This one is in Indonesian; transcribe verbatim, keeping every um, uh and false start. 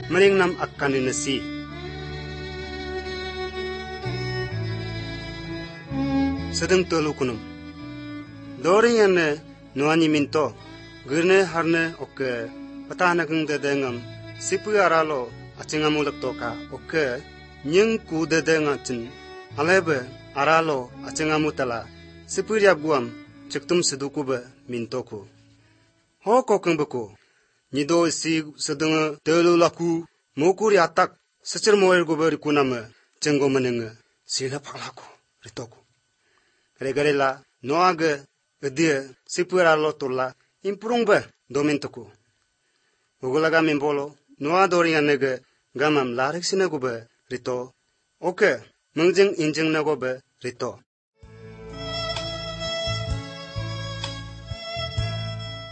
meningnam akan nasi. Sedang tolu kunum. Dori yanne nuani minto gurne harne oke patana gungde dengam sipu aralo achingamulak toka oke nying ku de dengachin alebe aralo achingamutala sipu yabuam chiktum sedukuba mintoku. Ho kokengbeku nido si sedang telu laku mokuri atak secer moer goberi kunama jenggo menenge sila palaku ritoku. Regarela noaga edia sipura lotola impurungba domintoku. Ugulaga mimbolo noa dorianega gamam larik sinaguba rito. Oke mengjeng injeng nagoba rito.